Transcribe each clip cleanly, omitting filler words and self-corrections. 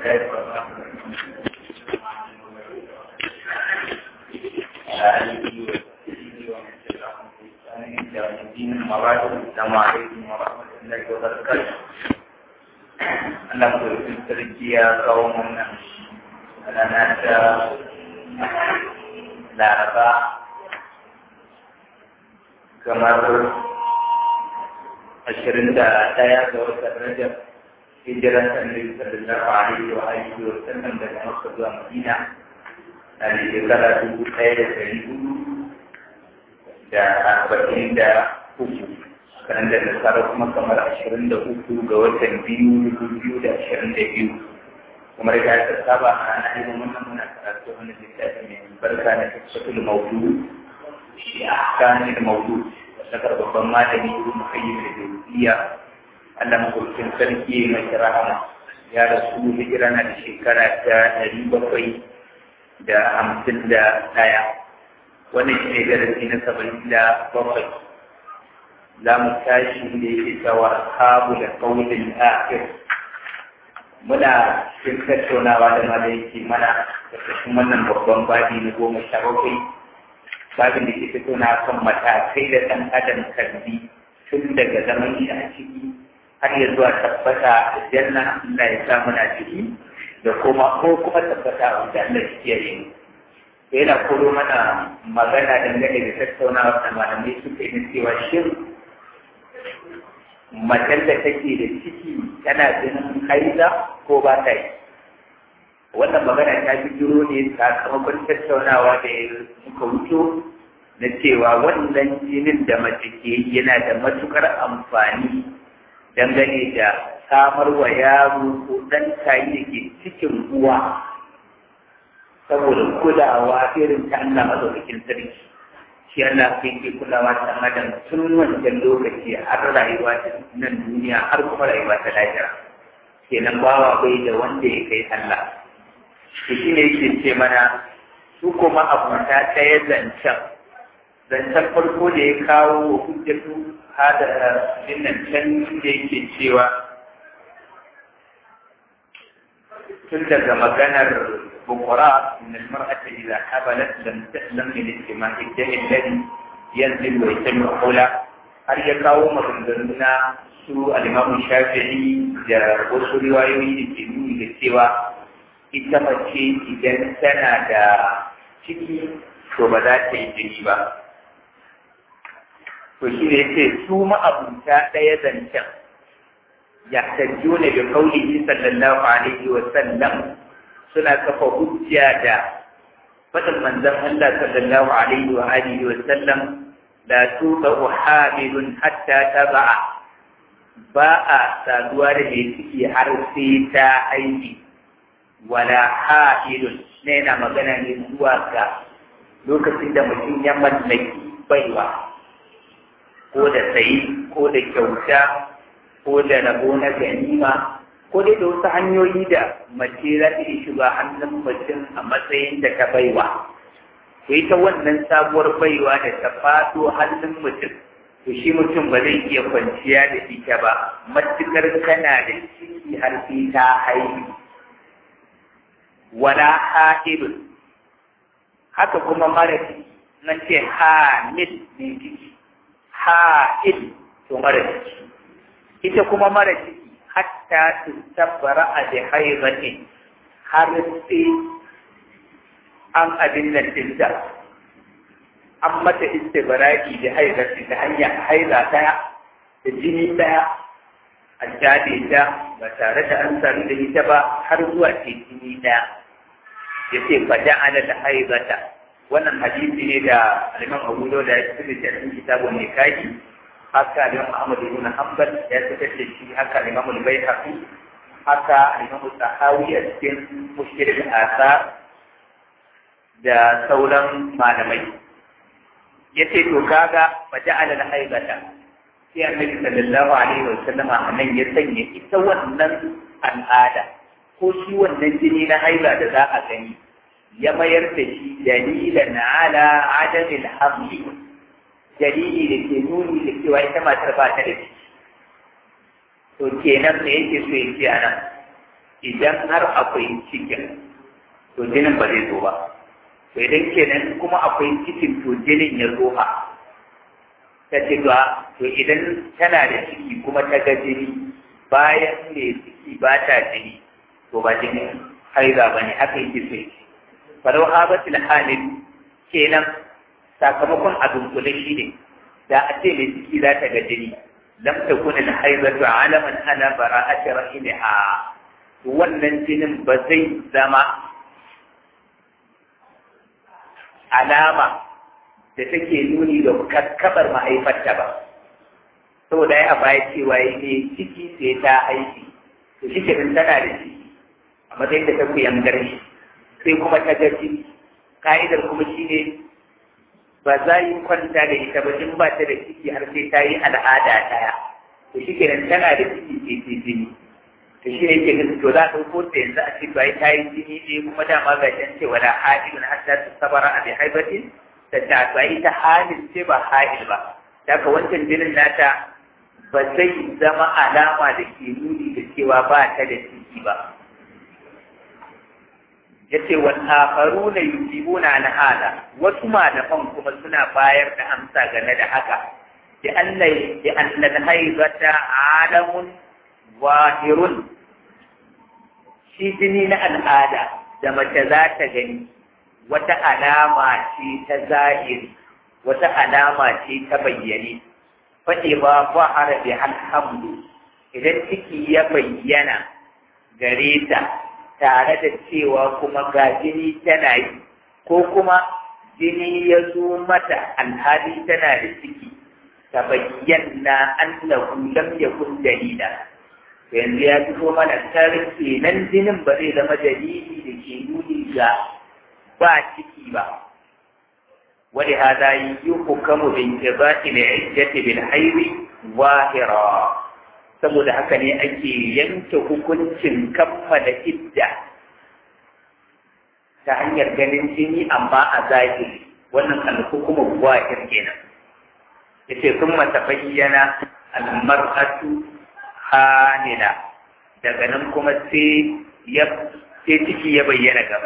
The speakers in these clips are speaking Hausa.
السلام عليكم ورحمة الله وبركاته. Allah berfirman terkia kaum anak-anak Laraba kamar 21 ga watan Rajab hijiran Annabi sallallahu alaihi wa sallam daga Makka zuwa Madina a shekara 1443 kan da nasara kuma kamar 23 ga watan 2022 kuma da ta saba a ranar ilimin wannan muna karatu wani littafi mai barka na tafsirul mawdu shi ahkamul mawdu sakar babban malami Ibn Qayyim al-Jawziyya Allah mutum sarki mai rahama ya rasu hijira na da shekara ta 751 wannan shi ne darasi na 77 za mu tashi da yake cewa kabu da kaunin akhir muna cikin tattaunawa da ma da yake mana da cikin wannan babban babi na 17 babin da ke tattauna kan matakai da ɗan adam kalbi tun daga zaman shi a ciki har ya zuwa tabbata a janna Allah ya sa muna ciki da kuma tabbata a wanda Allah ya yi yana koro mana magana dangane da tattaunawa da malamai suka yi cewa shin macen da take da ciki tana jinin haiza ko ba ta yi wannan magana ta bijiro ne sakamakon tattaunawa da muka wuto na cewa wannan jinin da mace ke yana da matukar amfani dangane da samar wa yaro ko ɗan tayi da ke cikin uwa saboda kulawa irin ta Allah madaukakin sarki shi Allah sai ke kulawa ta adam tun wancan lokaci har rayuwa ta nan duniya har kuma rayuwa ta lahira kenan bawa bai da wanda ya kai Allah to shi ne yake ce mana su kuma abuta ta ya zancen farko da ya kawo hujjatu hada dinnan can da yake cewa tun daga maganar بقراء من المرأة إذا حبلت لم تسلم من اجتماع الدم الذي ينزل ويجتمع حوله هل يقاوم بندرنا سوء الإمام الشافعي wasu riwayoyi da ke nuni da cewa ita mace idan tana da ciki to ba za ta yi jini ba. To shi ne ce su ma'abuta ɗaya zancen ya tajjo ne da kaulihi sallallahu alaihi wa sallam suna kafa hujja da fadin manzon Allah sallallahu alaihi wa alihi wa sallam la tuqu hamilun hatta taba'a ba a saduwa da mai ciki har sai ta haihu wala hailun ne na magana ne zuwa ga lokacin da mutum ya mallaki baiwa ko da sayi ko da kyauta ko da rabo na ganima ko dai da wasu hanyoyi da mace za ta iya shiga hannun mutum a matsayin da ta baiwa. To ita wannan sabuwar baiwa da ta faɗo hannun mutum, to shi mutum ba zai iya kwanciya da ita ba, matuƙar tana da ciki har sai ta haihu. Wala ha'ilun, haka kuma mara ciki, nan ce hamil ne ciki, ha'il to mara ciki. Ita kuma mara ciki, hatta tabbara a da haibati har sai an abin nan dinta an mata istibaraki da haibati ta hanyar haiza daya da jini daya a jade ta ba tare da an sami da ita ba har zuwa ce jini daya ya ce fada ala da haibata wannan hadisi ne da aliman abu da ya fi da cikin kitabun nikahi haka Imam Ahmad ibn Hanbal ya fitar da shi haka Imam al-Baihaqi haka Imam Tahawi a cikin Mushkil al-Athar da sauran malamai yace to kaga faja'ala al-haibata sai Annabi sallallahu alaihi wa sallam anan ya sanya ita wannan al'ada ko shi wannan jini na haiba da za a gani ya mayar da shi dalilan ala adamil hamli dalili da ke nuni da cewa ita matar ba ta da ciki to kenan me yake so ya ce a nan idan har akwai cikin to jinin ba zai zo ba to idan kenan kuma akwai cikin to jinin ya zo ha ta ce to idan tana da ciki kuma ta ga jini bayan mai ciki ba ta jini to ba jinin haiza ba ne haka yake so yake falau habatul halin kenan sakamakon a dunkule shi ne da a ce mai ciki za ta ga jini lam takun al haizatu alaman ala bara'ati rahimha wannan jinin ba zai zama alama da take nuni da kakkabar mahaifarta ba saboda ya baya cewa yi ne ciki sai ta haifi to shi ke tana da ciki a matsayin da ta kuyan garshi sai kuma ta gaji ka'idar kuma shi ne ba za yi kwanta da ita ba in ba ta da ciki har sai ta yi al'ada ɗaya to shi ke tana da ciki sai ta jini to shi ne ke gaji to za a ɗauko ta yanzu a ce ba ta yi jini ne kuma dama ga can cewa da haɗin har ta sabara a bai haifatin da ta ita halin ce ba halin ba daga wancan jinin nata ba zai zama alama da ke nuni da cewa ba ta da ciki ba ya ce wa akaru na yujibuna na hada wasu malaman kuma suna bayar da amsa game da haka da annal haizata alamun wahirun shi jini na al'ada da mace za ta gani wata alama ce ta zahiri wata alama ce ta bayyane faɗi ba fa'ara bi alhamdu idan ciki ya bayyana gare ta tare da cewa kuma ga jini tana yi ko kuma jini ya zo mata alhali tana da ciki ta bayyana annahu lam yakun dalila yanzu ya fito mana tarke nan jinin ba zai zama dalili da ke nuni ga ba ciki ba wani hada yi hukamu bin kibati da iddati bil hairi wahira saboda haka ne ake yanke hukuncin kammala idda ta hanyar ganin jini amma a zahiri wannan alhukumu wahir kenan yace sun mata bayyana almar'atu hamila daga nan kuma sai ciki ya bayyana gaba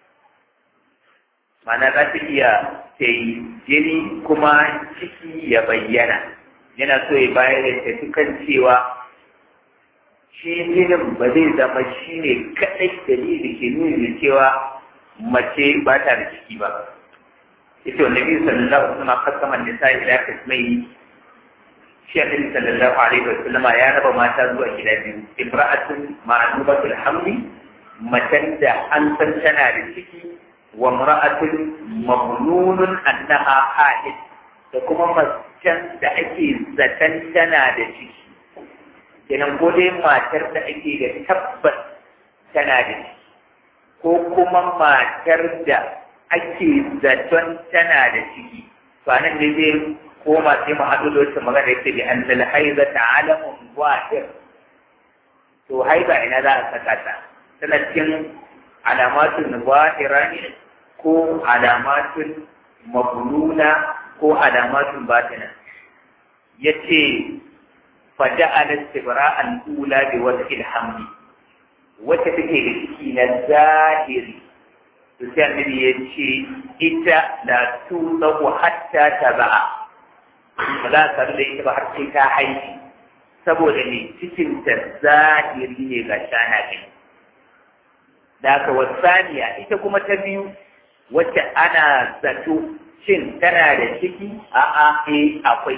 mana za ta iya ta yi jini kuma ciki ya bayyana yana so ya bayar da tafi kan cewa shi jinin ba zai zama shi ne kaɗai dalili ke nuni da cewa mace ba ta da ciki ba ita wanda biyu sallallahu alaihi wasallam kasaman nisa ila kasmai shi annabi sallallahu alaihi wasallam ya raba mata zuwa gida biyu imra'atun ma'lubatul hamli macen da an san tana da ciki wa imra'atun mamnunun annaha haid da kuma macen da ake zaton tana da ciki kenan ko dai matar da ake da tabbas tana da ciki ko kuma matar da ake zaton tana da ciki to nan ne zai koma sai mu haɗu da wata magana yake bi annal haiza ta'alamun wahir to haiza ina za a saka ta tana cikin alamatun wahira ne ko alamatun mabnuna ko alamatun batina yace faja'ala istibra'an ula bi wajhil hamdi wacce take da ciki na zahiri to sai annabi yace ita la tuzahu hatta taba'a ba za ka da ita ba har sai ta haifi saboda ne cikin ta zahiri ne ga shana ne da ka wasaniya ita kuma ta biyu wacce ana zato shin tana da ciki a'a akwai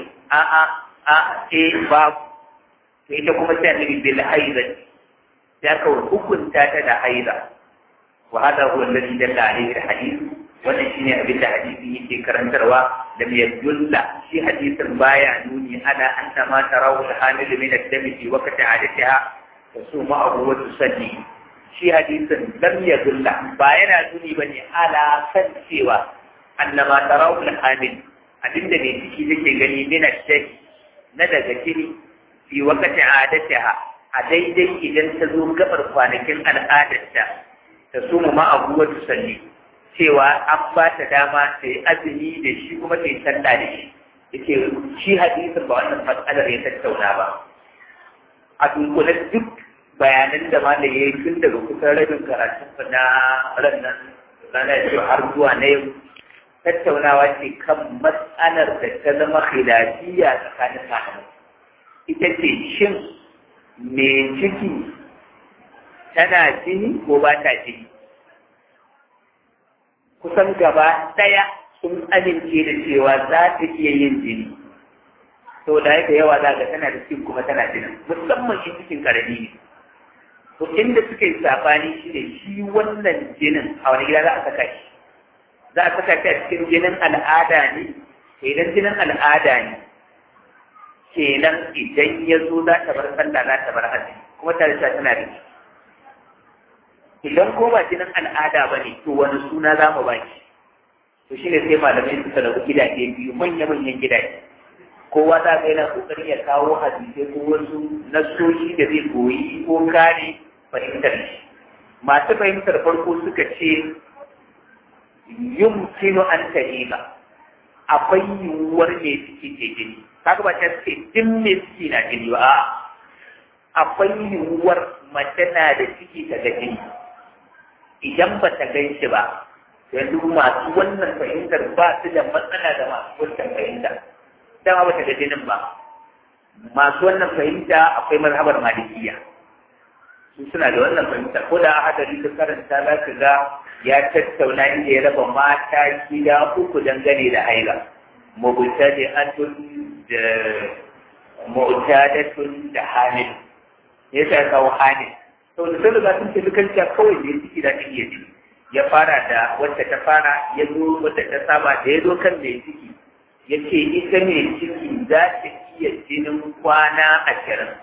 babu sai ita kuma sai annabi bil haida ya ka hukunta ta da haida wa hada huwa alladhi dalla alayhi alhadith wannan shine abin da hadisi yake karantarwa da mai yadulla shi hadisin baya nuni ana anta ma tarawu al-hamil min ad-dami fi waqti adatiha tasuma abu wa tusalli shi hadisin lam yadulla ba yana nuni bane ala kan cewa annama tarawu al-hamil abinda ne ciki take gani min ad-dami na daga jini fi waqti adatiha a daidai idan ta zo gabar kwanakin al'adarta ta suma ma abu wa tusalli cewa an ba ta dama ta yi azumi da shi kuma ta yi sallah da shi yake shi hadisin ba wannan matsalar ya tattauna ba a dunkule duk bayanan da ma da ya yi tun daga kusan rabin karatun na ranar yau har zuwa na yau tattaunawa ce kan matsalar da ta zama khilafiyya tsakanin malamai. Ita ce shin me ciki tana jini ko ba ta jini? Kusan gaba ɗaya sun amince da cewa za ta iya yin jini. To da yake yawa za ga tana da cikin kuma tana jinin, musamman shi cikin karami ne. To inda suka yi sabani shi ne shi wannan jinin a wani gida za a saka shi. Za a saka shi a cikin jinin al'ada ne, idan jinin al'ada ne, kenan idan ya zo za ta bar sallah za ta bar hajji kuma ta da tana da shi. Idan ko ba jinin al'ada ba ne, to wani suna za mu ba shi. To shi ne sai malamai suka rabu gidaje biyu, manya-manyan gidaje. Kowa za ka yana ƙoƙarin ya kawo hadisai ko wasu nassoshi da zai goyi ko kare fahimtar shi. Masu fahimtar farko suka ce yumkinu an tahima, akwai yiwuwar mai ciki ke jini. Kaga ba ta ce din mai ciki na jini ba, akwai yiwuwar mace na da ciki ta ga jini. Idan ba ta gan shi ba, yanzu masu wannan fahimtar ba su da matsala da masu wannan fahimta. Dama ba ta ga jinin ba. Masu wannan fahimta akwai mazhabar malikiya. Su suna da wannan fahimta. Ko da hadari ta karanta za ka ga ya tattauna inda ya raba mata gida uku dangane da haila. Mubtadi'atun da mu'tadatun da hamil. Ya sa kawo hamil. Sau da sun riga sun ce dukanci kawai da ya ciki da ta iya jini. Ya fara da wacce ta fara, ya zo wacce ta saba da ya zo kan mai ciki. Ya ce ita mai ciki za ta iya jinin kwana 20.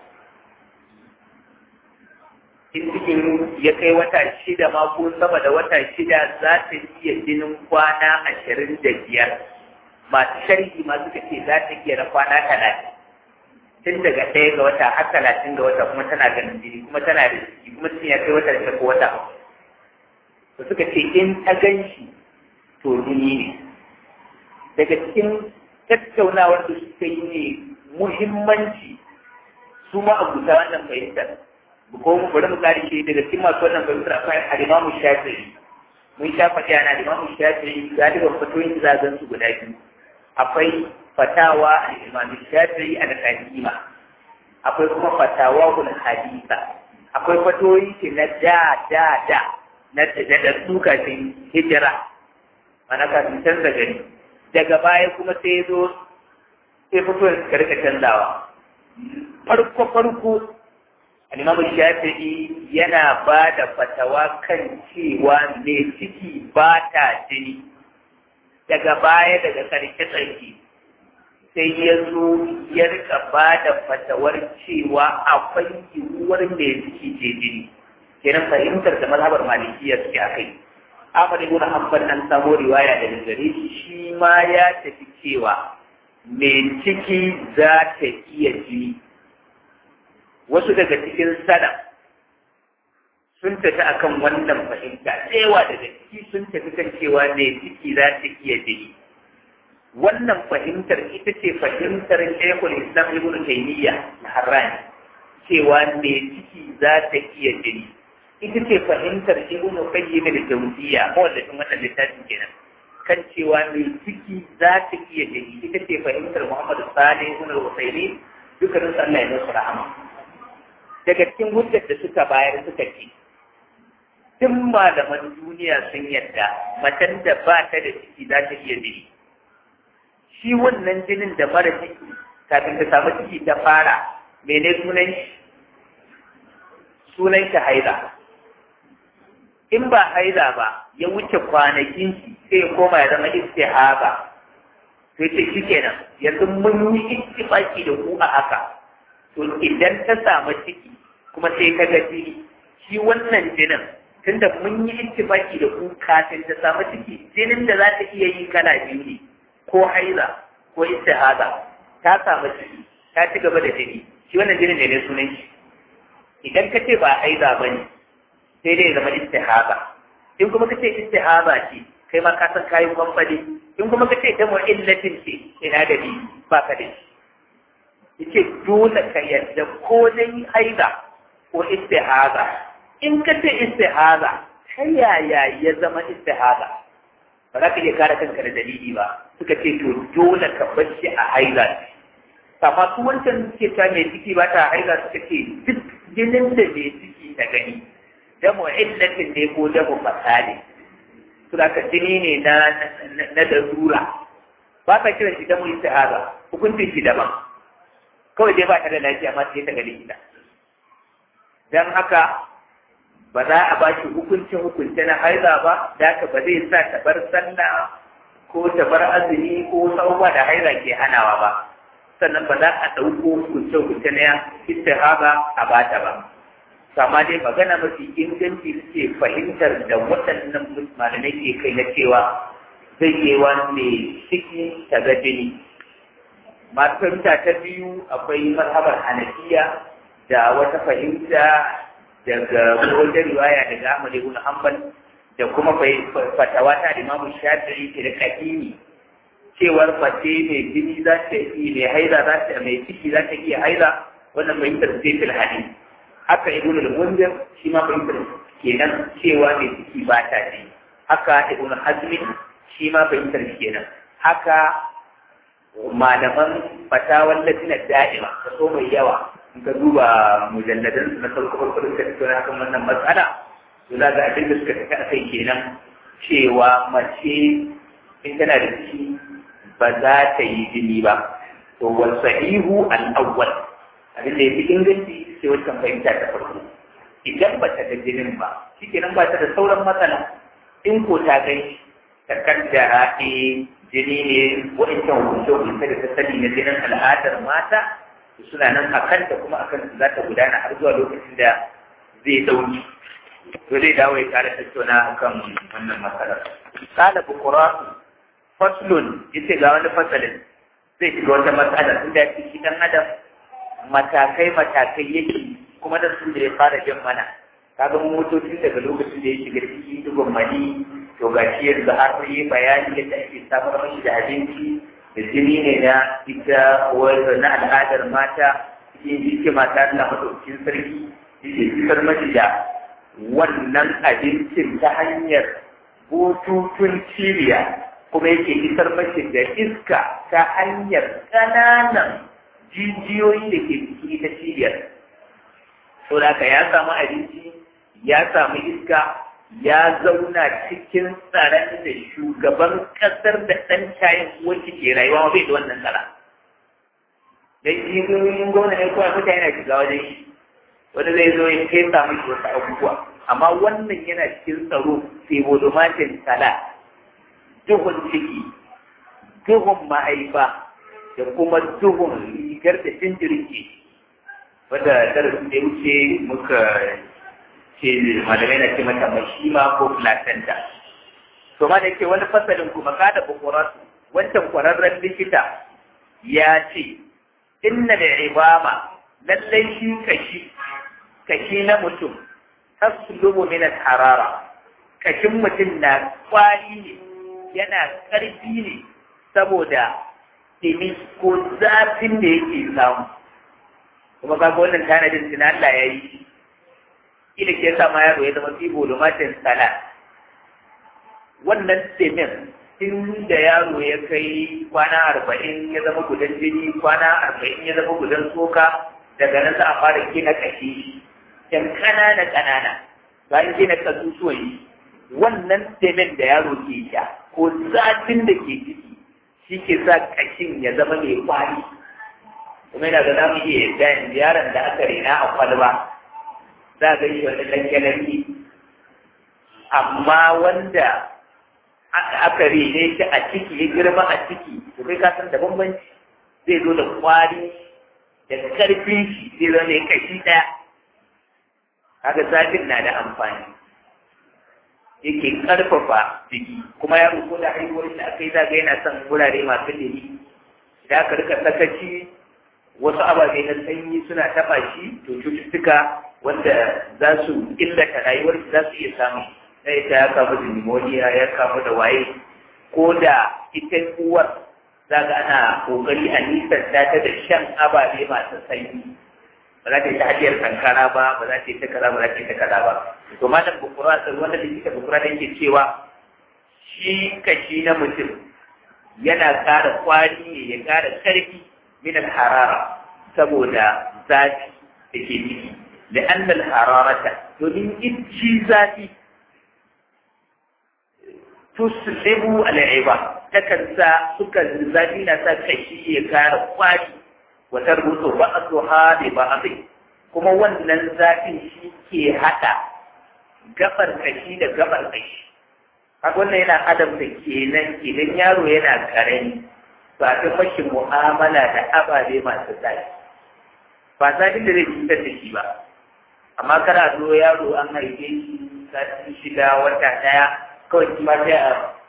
In cikin ya kai wata 6 ma ko sama da wata 6 za ta iya jinin kwana 25. Masu sharhi ma suka ce za ta iya na kwana 30. Tun daga 1 ga wata har 30 ga wata kuma tana ganin jini kuma tana da ciki kuma cikin ya kai wata 6 ko wata 3. To suka ce in ta gan shi to jini ne. Daga cikin tattaunawar da suka yi ne muhimmanci su ma abuta wannan fahimtar. Ko mu bari mu kare shi daga cikin masu wannan fahimtar akwai al-Imam Shafi'i. Mun sha faɗi ana al-Imam Shafi'i galiban fatoyin zagan su guda biyu. Akwai fatawa al-Imam Shafi'i al-Qadima. Akwai kuma fatawa al-Haditha. Akwai fatoyi ce na da na da duka sun hijira. Mana kafin canza gari. Daga baya kuma sai zo sai fito da suka rika canzawa. Farko Al-Imam Shafi'i yana ba da fatawa kan cewa mai ciki ba ta jini. Daga baya daga ƙarshe tsarki sai ya zo ya rika ba da fatawar cewa akwai yiwuwar mai ciki ke jini. Kenan fahimtar da mazhabar Malikiyya suke a kai. Ahmad ibn Hanbal an samu riwaya daga gare shi ma ya tafi cewa mai ciki za ta iya jini. Wasu daga cikin salaf sun tafi akan wannan fahimta, tsewa daga ciki sun tafi kan cewa mai ciki za ta iya jini. Wannan fahimtar ita ce fahimtar Shaykhul Islam Ibn Taymiyyah na Harrani, cewa mai ciki za ta iya jini. Ita ce fahimtar Ibn Qayyim al-Jawziyya, mawallafin wannan littafin kenan, kan cewa mai ciki za ta iya jini. Ita ce fahimtar Muhammad Salih ibn al-Uthaymeen, dukkanin Allah ya musu rahama. Daga cikin hujjar da suka bayar suka ce, duk malaman duniya sun yadda macen da ba ta da ciki za ta iya jini. Shi wannan jinin da mara ciki kafin ta samu ciki ta fara, mene sunan shi? Sunan shi haila. In ba haila ba, ya wuce kwanakin shi sai ya koma ya zama istihaba. Sai ce shi kenan, yanzu mun yi ittifaki da ku a haka. To idan ta samu ciki kuma sai ka ga jini, shi wannan jinin tunda mun yi ittifaki da ku kafin ta samu ciki, jinin da za ta iya yi kala biyu ne, ko haila ko istihada. Ta samu ciki, ta ci gaba da jini, shi wannan jinin ne sunan shi. Idan ka ce ba haila ba ne, sai dai zama istihada. In kuma ka ce istihada ce, kai ma ka san kayan kwamfani. In kuma ka ce ta mu'illatin ce, ina da ni ba ka da shi. Yace dole ka yarda ko dai haila ko istihaza. In ka ce istihaza, ta yaya ya zama istihaza? Ba za ka iya kare kanka da dalili ba. Suka ce to dole ka bar shi a haila. Amma su wancan suke ta mai ciki ba ta haila suka ce duk jinin da mai ciki ta gani. Damu illatin ne ko damu fasali. Suna ka jini ne na darura. Ba ka kiran shi damu istihaza. Hukuncin shi daban. Kawai dai ba ta da lafiya ma sai ta ga likita. Dan haka ba za a ba shi hukunce na haiza ba, da haka ba zai sa ta bar sallah ko ta bar azumi ko sauwa da haiza ke hanawa ba. Sannan ba za a ɗauko hukunce na istihaba a bata ba. Sama dai magana mafi inganci suke fahimtar da waɗannan malamai ke kai na cewa zai yi wani ciki ta ga jini. Masu fahimta ta biyu akwai mazhabar Hanafiya da wata fahimta daga wajen riwaya daga Ahmad ibn Hanbal da kuma fatawa ta Imam Shafi'i da kadimi cewar mace mai jini za ta yi mai haila za ta mai ciki za ta iya haila wannan fahimtar zai fil hadisi. Haka Ibn al-Munzir shi ma fahimtar kenan cewa mai ciki ba ta ji. Haka Ibn Hazm shi ma fahimtar kenan. Haka malaman fatawan latina da'ima kaso mai yawa in ka duba mujalladan na farko da suka tattauna kan wannan matsala to za ga abin da suka tafi a kai kenan cewa mace in tana da ciki ba za ta yi jini ba to wal sahihu al awwal abin da yafi inganci sai wancan fahimta ta farko idan ba ta ga jinin ba shikenan ba ta da sauran matsala in ko ta gani ta kaddara jini ne wa'incan hukunce-hukunce da ta sani na jinin al'adar mata suna nan a kanta kuma a kanta za ta gudana har zuwa lokacin da zai dauki to zai dawo ya kara tattauna kan wannan matsalar. Kala bukura faslun yace ga wani fasalin zai shiga wata matsala tun da shi dan adam matakai yake kuma da su da ya fara jin mana kaga motocin daga lokacin da ya shiga cikin dugun mani to ga shi yanzu har yi bayani yadda ake samar mashi da abinci da jini ne na ita wanda na al'adar mata cikin jike mata na madaukin sarki yake fitar mashi da wannan abincin ta hanyar bututun cibiya kuma yake fitar mashi da iska ta hanyar ƙananan jijiyoyi da ke ciki ita cibiyar. Saboda haka ya samu abinci, ya samu iska, ya zauna cikin tsaron da shugaban ƙasar da ɗan cayin wacce ke rayuwa bai da wannan tsara. Dan jigoyin gwamna ne kawai mutane na shiga wajen shi, wanda zai zo ya kai samu shi wasu abubuwa. Amma wannan yana cikin tsaro sai volumatin sala, duhun ciki, duhun mahaifa, da kuma duhun rigar da jinjirin ke. Wanda darasin da ya wuce muka ce malamai na ce mata mashima ko placenta. To ma da ke wani fasalin kuma kada bukuratu wancan kwararren likita ya ce inna da ibama lallai shi kashi na mutum taslubu min harara kashin mutum na kwari ne yana karfi ne saboda dimi ko zafin da yake samu kuma kaga wannan tanadin tun Allah ya yi ila ke sa ma yaro ya zama fi volumatin sala wannan semen tun da yaro ya kai kwana 40 ya zama gudan jini kwana 40 ya zama gudan soka daga nan za a fara gina kashi yan kanana bayan gina kasusuwan yi wannan semen da yaro ke sha ko zafin da ke ciki shi ke sa kashin ya zama mai kwari kuma yana ga zamu iya ganin yaron da aka rena a kwalba za ga shi wani lanke amma wanda aka rene shi a ciki ya girma a ciki to kai ka san da bambanci zai zo da kwari da karfin shi zai zama ya kashi ɗaya kaga zafin na da amfani yake karfafa jiki kuma yaro ko da haihuwar shi aka yi zaga yana son wurare masu dumi idan aka rika sakaci wasu ababe na sanyi suna taɓa shi to cututtuka wanda za su illata rayuwar shi za su iya samu na ita ya kamu da pneumonia ya kamu da waye ko da ita uwar za ga ana kokari a nisanta ta da shan ababe masu sanyi ba za ta yi ta hajiyar kankara ba ba za ta yi ta kaza ba za ta yi ta kaza ba to malam bukura sai wanda likita bukura da yake cewa shi kashi na mutum yana ƙara kwari ne ya ƙara ƙarfi min harara saboda zafi da ke ciki da annal hararata domin shi zafi tuslibu al'iba takan sa suka zafi na sa kashi ya ƙara kwari wa tarbutu ba'dha bi ba'd kuma wannan zafin shi ke hada gabar kashi da gabar kashi haka wannan yana adamta kenan idan yaro yana karami ba ta mashi mu'amala da ababe masu zafi ba zafin da zai cutar da shi ba amma kana zo yaro an haife shi sati shida wata daya kawai shi ma sai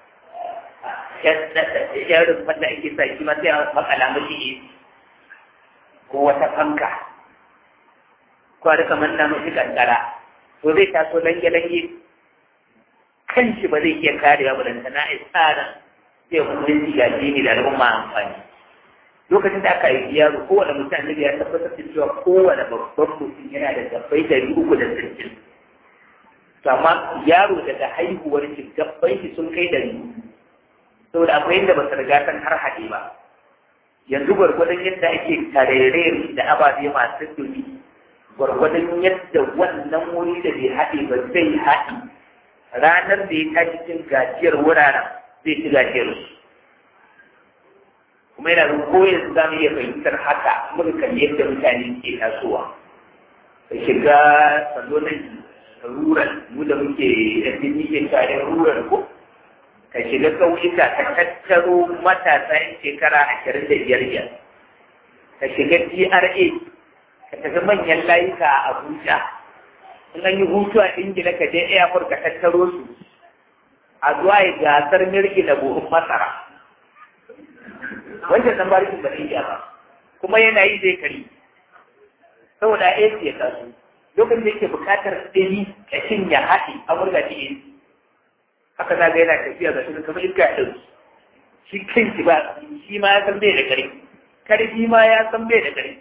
a yaron wanda ake sa shi ma sai a makala mashi ko wata fanka ko a rika manna mashi kankara to zai taso lange-lange kan shi ba zai iya karewa ba da sana'a tsara zai hukunci ga jini da al'umma amfani lokacin da aka yi yaro kowane mutane da ya tabbatar da cewa kowane babban mutum yana da gabbai 360 to amma yaro daga haihuwar shi gabbai shi sun kai 100 saboda akwai yadda ba su riga kan har haɗe ba yanzu gwargwadon yadda ake tarere da ababe masu dumi gwargwadon yadda wannan wuri da bai haɗe ba zai haɗe ranar da ya tashi cin gajiyar wuraren zai ci gajiyar su kuma yana da koyar za mu iya fahimtar haka muka kalli yadda mutane ke tasowa ka shiga sandonan rural mu da muke yadda ke tare rural ko ka shiga ƙauyuka ka tattaro matasa yan shekara 25 ka shiga GRA ka tafi manyan layuka a Abuja in an yi hutu a Ingila ka je airport ka tattaro su a zuwa yi gasar mirki da buhun masara wancan nan barikin ba zai ba kuma yana yi zai kari saboda AC ya taso lokacin da yake bukatar ɗini kashin ya haɗe a murga ta AC haka za ga yana tafiya ga shi kamar iska ya ɗauki shi kanshi ba shi ma ya san bai da ƙarfi karfi ma ya san bai da ƙarfi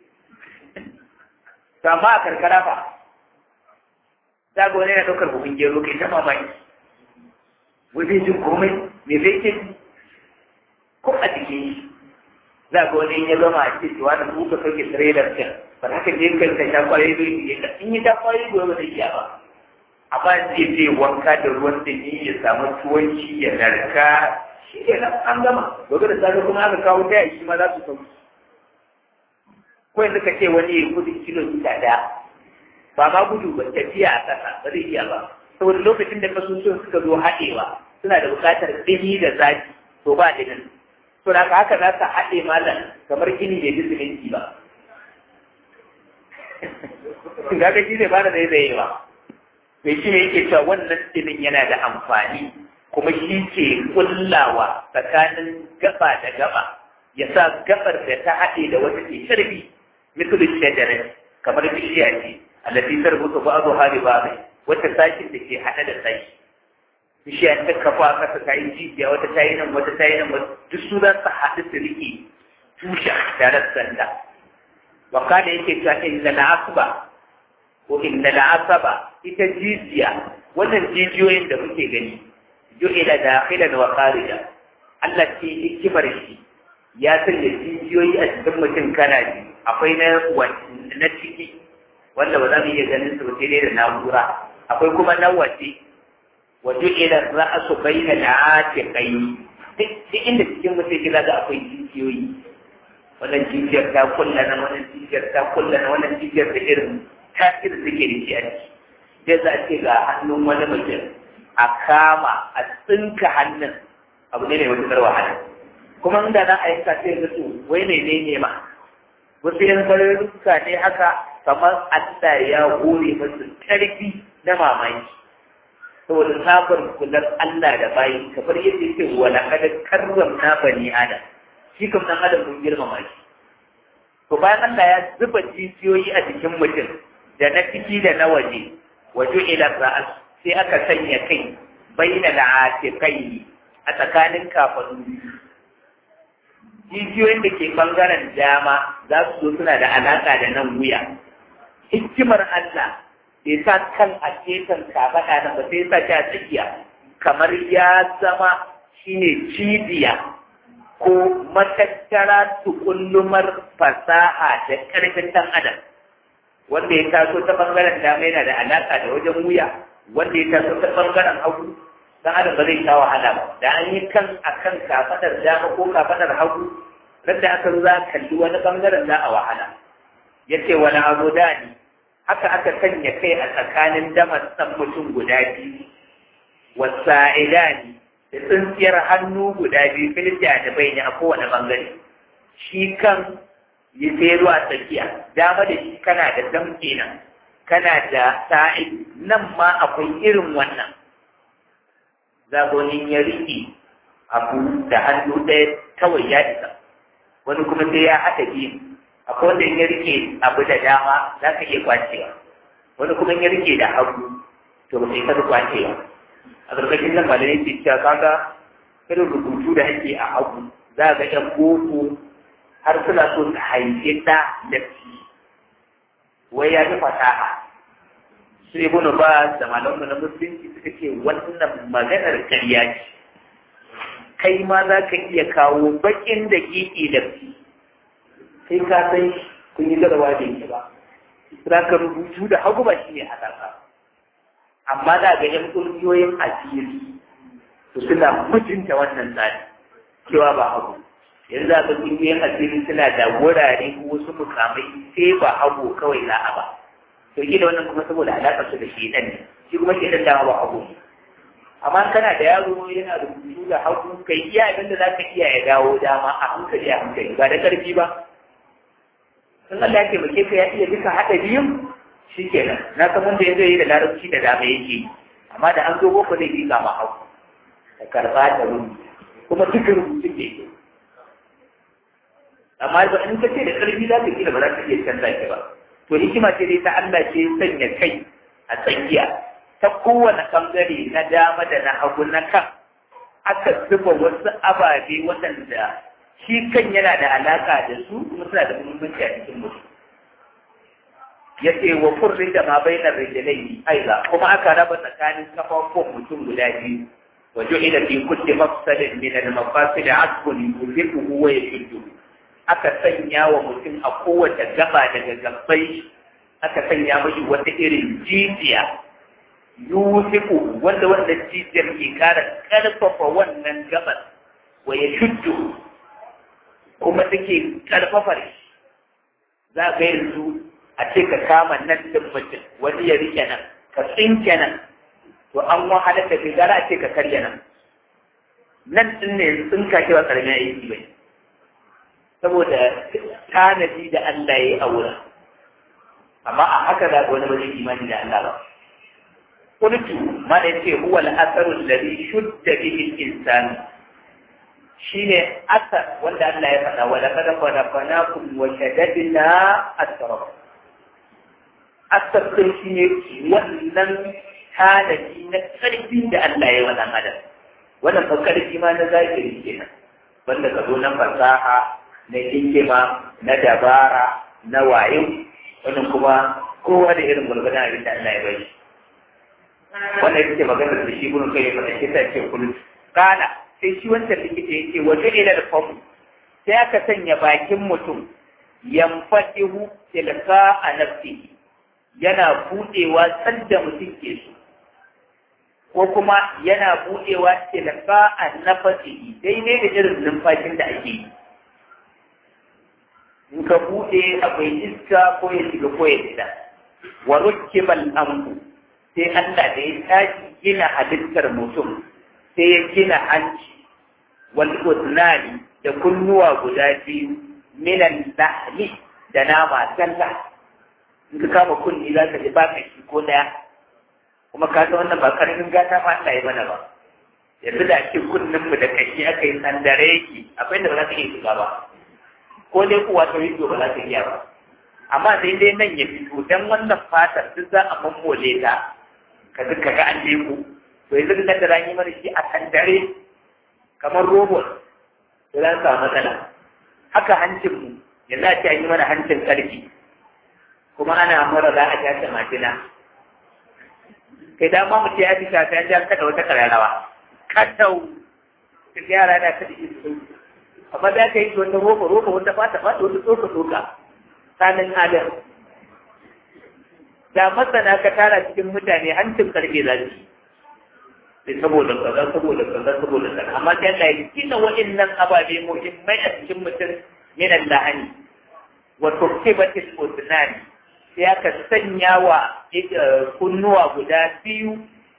amma a karkara fa za ga wani yana ɗaukar buhun gero kai ta mamaki wani jin komai me zai ke ko a cikin shi za ga wani ya zama a cikin cewa da kuka sauke trailer can ba za ka je kan ka sha kwayoyi bai yi in yi ta kwayoyi gobe ba zai iya ba amma zai je wanka da ruwan dumi ya samu tuwanci ya narka shi ne nan an gama gobe da safe kuma aka kawo ta shi ma za su sauki ko yanzu ka ce wani ya gudu kilomita ɗaya ba ma gudu ba tafiya a ƙasa ba zai iya ba saboda lokacin da kasusuwan suka zo haɗewa suna da buƙatar ɗini da zafi to ba ɗinin to da haka za ka haɗe malam kamar gini bai bi siminti ba gaga shi zai fara zai ba mai shi ne yake cewa wannan ɗinin yana da amfani kuma shi ke kullawa tsakanin gaba da gaba ya sa gabar da ta haɗe da wata ke sharbi misali shajara kamar bishiya ce allati tarbutu ba'dha bi ba'd wata sashin da ke haɗe da sashi bishiya ta kafa a ƙasa ta yi jijiya wata ta yi nan wata ta yi nan duk su za su haɗu su riƙe tushe da rassanta wa kana yake cewa inda la'asba ko inda la'asaba ita jijiya wannan jijiyoyin da muke gani ju'ila dakhilan wa kharija Allah ce hikimar shi ya sanya jijiyoyi a cikin mutum kana ji akwai na ciki wanda ba za mu iya ganin su sai dai da na'ura akwai kuma na waje wa ju'ila ra'su bayna al'atiqayn duk inda cikin mutum yake ga akwai jijiyoyi wannan jijiyar ta kulla na wannan jijiyar ta kulla na wannan jijiyar da irin tasir da ke da shi a ciki sai za a ce ga hannun wani mutum a kama a tsinka hannun abu ne mai matuƙar wahala kuma inda za a yanka sai ga su wai ne ne ma wasu yan sararruka ne haka kamar Allah ya hore masu ƙarfi na mamaki saboda sabar kular Allah da bayi kamar yadda yake wala kada karram na bani adam shi kam dan adam mun girmama shi to bayan Allah ya zuba jijiyoyi a jikin mutum da na ciki da na waje wajo ila ra'as sai aka sanya kai baina da atiqai a tsakanin kafadu jijiyoyin da ke bangaren dama za su zo suna da alaƙa da nan wuya. Hikimar Allah bai sa kan a gefen kafaɗa nan ba sai sa ta tsakiya kamar ya zama shine cibiya ko matattara tukullumar fasaha da ƙarfin ɗan adam. Wanda ya taso ta bangaren dama yana da alaƙa da wajen wuya, wanda ya taso ta bangaren hagu dan adam ba zai sha wahala ba. Da an yi kan akan kafaɗar dama ko kafaɗar hagu, radda aka zo za a kalli wani bangaren za a wahala. Yace wani abu da ni haka aka sanya kai a tsakanin damatsan mutum guda biyu, wasa'ilani da tsintsiyar hannu guda biyu filja da bai ne a kowane bangare. Shi kan yi sai ruwa tsakiya, dama da shi kana da damke nan, kana da sa'i nan ma akwai irin wannan. Zagonin ya riƙe abu da hannu ɗaya kawai ya isa, wani kuma sai ya haɗa biyu. Akwai wanda ya rike abu da dama za ka iya kwacewa, wani kuma ya rike da hagu to ba sai ka kwacewa. A ƙarƙashin nan malamai ke cewa kaga irin rubutu da ake a hagu za ga ƴan boko har suna so su haifi ɗa da fi wai ya fi fasaha. Su ibn Baz da malamu na musulunci suka ce wannan maganar ƙarya ce. Kai ma za ka iya kawo baƙin da ƙiƙi da fi sai ka san kun yi jarawa da yake ba. Za ka rubutu da hagu ba shi ne haɗarsa. Amma za ga ‘yan ƙungiyoyin asiri su suna mutunta wannan tsari cewa ba hagu. Yanzu za ka ƙungiyoyin asiri suna da wurare ko wasu mukamai sai ba hagu kawai za a ba. To da wannan kuma saboda alaƙar su da shedan ne. Shi kuma shedan dama ba hagu ne. Amma kana da yaro yana rubutu da hagu kai iya abin da za ka iya ya dawo dama a hankali ba da ƙarfi ba. In Allah ya taimake ka ya iya duka haɗa biyun shi kenan. Na san wanda ya zai yi da larabci da dama yake, amma da an zo boko zai yi kama hau da karɓa da rubutu kuma duka rubutun da yake. Amma ba in ka ce da ƙarfi za ka kila ba za ka iya canza ki ba. To hikima ce dai ta Allah ce sanya kai a tsakiya ta kowane ɓangare na dama da na hagu na kan aka zuba wasu ababe waɗanda shi kan yana da alaƙa da su kuma suna da muhimmanci a cikin mutum. Ya ce wa furrin da ma bainar rijilai aiza kuma aka raba tsakanin kafafun mutum guda biyu wa ju'ila fi kulli mafsadin min al-mafasid asbun yufiquhu wa yashuddu. Aka sanya wa mutum a kowace gaba daga gabbai aka sanya mashi wata irin jijiya yufiquhu wanda jijiyar ke kara karfafa wannan gabar wa yashuddu kuma take karfafa shi. Za ka yanzu a ce ka kama nan din mutum wani ya rike nan ka tsinke nan to an wahalar da kai gara a ce ka karya nan din ne tsinka ce ba karamin aiki bai saboda tanadi da Allah ya yi a wurin amma a haka za ka wani ba zai imani da Allah ba. Kultu ma da yake huwa al-asaru alladhi shudda bihi al-insan shine asar wanda Allah ya faɗa wa laqad khalaqnakum wa shaddadna asra. Asar din shine wannan tanadi na ƙarfi da Allah ya wada adam. Wannan fa ƙarfi ma na zahiri kenan. Wanda ka zo na fasaha, na hikima, na dabara, na wayo, wannan kuma kowa da irin gurgurdan abin da Allah ya bai. Wannan yake magana da shi gurin kai ya faɗa shi ta ce kullu. Kana sai shi wancan likita yake wajen ila da famu sai aka sanya bakin mutum yamfatihu tilka a nafsihi yana budewa sanda mutum ke so ko kuma yana budewa tilka a nafsihi daidai da irin numfashin da ake yi. In ka bude akwai iska ko ya shiga ko ya fita. Wa rukkibal amru sai Allah da ya tashi gina halittar mutum sai ya gina hanci wal udnani da kunnuwa guda biyu minan lahmi da nama zalla. In ka kama kunni za ka ji ba ka shi ko daya kuma ka san wannan ba karfin gata ma Allah ya mana ba. Yanzu da ake kunnin mu da kashi aka yi sandare yake akwai da ba za ka iya shiga ba ko dai kuwa ta yi ba za ka iya ba amma sai dai nan ya fito dan wannan fatar duk za a mammole ta ka duka ga an leku to yanzu da da rani mana shi a sandare kamar robot to za samu matsala haka hancinmu yanzu a ce an yi mana hancin ƙarfi kuma ana mura za a tashi majina kai dama mu ce ya fi shafi an ja kada wata kararrawa katau ka yara da kada yi su amma za ka yi wata roba wata fata wata tsoka sanin adam da masana ka tara cikin mutane hancin karfe za su sai saboda kaza amma sai Allah ya kina wa'annan ababe muhimmai a cikin mutum min al-lahani wa tuqibatil udnan sai aka sanya wa kunnuwa guda biyu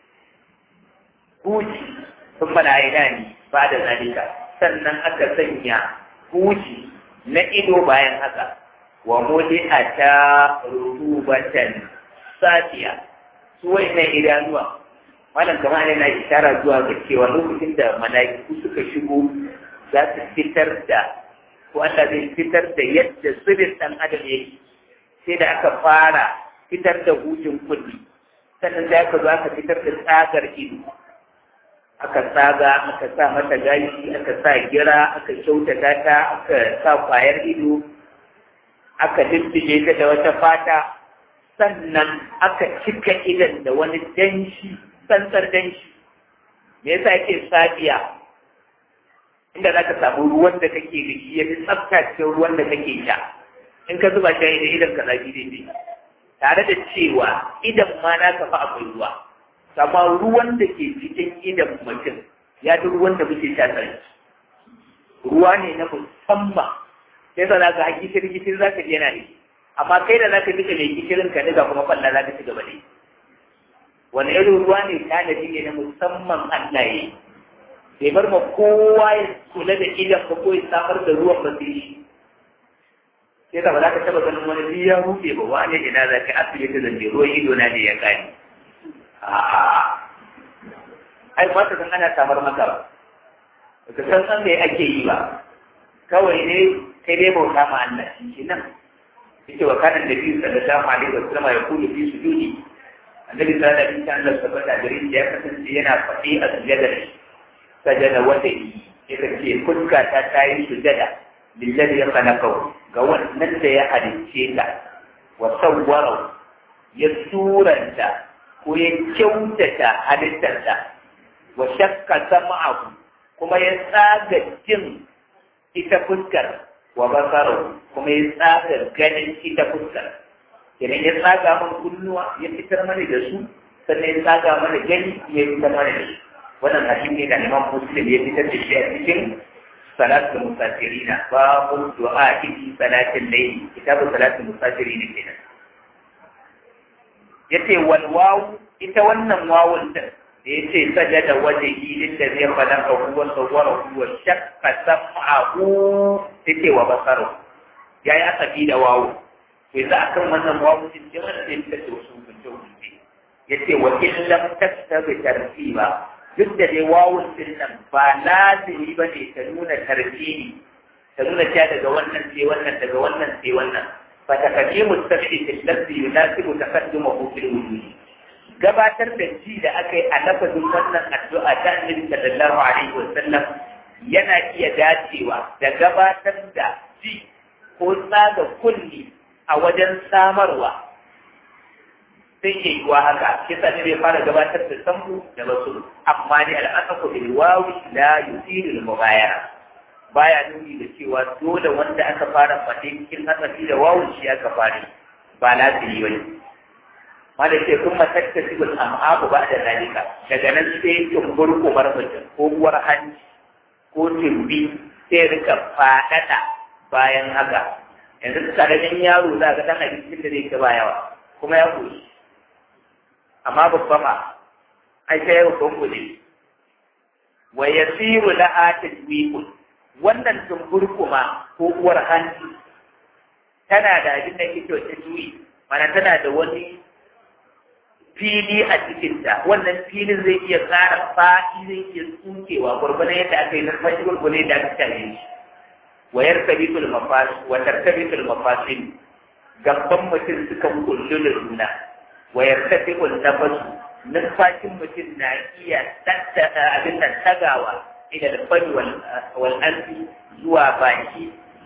huji sun bala aidani ba da zalika sannan aka sanya huji na ido bayan haka wa muli'ata rutubatan safiya su wa'annan idanuwa wannan kamar yana ishara zuwa ga cewa lokacin da mala'iku suka shigo za su fitar da ko Allah zai fitar da yadda sirrin ɗan adam yake sai da aka fara fitar da hujin kulli sannan da aka zo aka fitar da tsagar ido aka tsaga aka sa mata gashi aka sa gira aka kyautata ta aka sa kwayar ido aka diddige ta da wata fata sannan aka cika idan da wani danshi tsantsar danshi me yasa yake safiya inda za ka samu ruwan da kake da shi ya fi tsaftace ruwan da kake sha in ka zuba shi da idan ka zafi daidai tare da cewa idan ma na kafa akwai ruwa amma ruwan da ke cikin idan mutum ya fi ruwan da muke sha sarki ruwa ne na musamman sai za ka haƙi shirgitin za ka je yana da amma kai da za ka duka mai gishirin ka daga kuma falla za ka ci gaba da yi wani irin ruwa ne tanadi ne na musamman Allah ya yi bai bar ma kowa ya kula da idan ba ko ya samar da ruwan ba sai shi sai ka ba za ka taba ganin wani biya rufe ba wani ina za ka asibiti da ruwan ido na ne ya kani ai ba ta san ana samar maka ba ka san me ake yi ba kawai ne kai dai bauta ma Allah shi nan yake wa kanan da biyu sallallahu alaihi wasallam ya kula fi sujudi annabi sallallahu alaihi wasallam da tabbata gare shi ya kasance yana faɗi a sujadar sajada wata ita ce fuska ta tayi sujada lillahi ya khalaqahu ga wannan da ya halicce ta wa sawwara ya suranta ko ya kyautata halittarta wa shakka sam'ahu kuma ya tsaga jin ita fuskar wa basaro kuma ya tsaga ganin ita fuskar idan ya tsaga mana kunnuwa ya fitar mana da su sannan ya tsaga mana gani ya fitar mana da su wannan hadisi ne da Imam Muslim ya fitar da shi a cikin salatul musafirina babu du'a fi salatil layl kitabu salatul musafirina kenan yace wal wawu ita wannan wawun da yace sajada wajhi lillazi khalaqa huwa sawwarahu wa shaqqa sam'ahu yace wa basaru yayi asabi da wawu sai za a kan wannan wawucin jama'a da ya fita wasu hukunce-hukunce ya ce wa illam tattabi tartiba duk da dai wawucin nan ba lazimi ba ne ta nuna tartibi ta nuna cewa daga wannan sai wannan daga wannan sai wannan fa taqdimu tafi fil lafzi yunasibu taqaddumu fil wujudi gabatar da ji da aka yi a lafazin wannan addu'a ta annabi sallallahu alaihi wasallam yana iya dacewa da gabatar da ji ko tsaga kulli a wajen samarwa sai ke yi wa haka kisa ne bai fara gabatar da sambu da basu amma ne al'asaku bil wawi la yusiru al mubayara baya nuni da cewa dole wanda aka fara fate cikin hasafi da wawu shi aka fara ba lazimi bane ma da ce kuma tattasibul am'abu ba da dalika daga nan sai tumbur kumar mutum ko uwar hanci ko tumbi sai rika faɗaɗa bayan haka yanzu karamin yaro za ga dan abincin da zai ta bayawa kuma ya koyi amma babba ma ai sai ya gongo ne wa yasiru laha tajwiqun wannan tumburkuma ko uwar hanci tana da abin da yake cewa tajwi mana tana da wani fili a cikinta wannan filin zai iya ƙara faɗi zai iya tsukewa gwargwadon yadda aka yi na fashi gwargwadon yadda aka tare shi ويرتبط المفاصل وترتبط المفاصل gaban mutum sukan kullu da juna wa yartafiqu an-nafas numfashin mutum na iya abin nan tagawa ila al-fani wal anfi zuwa baki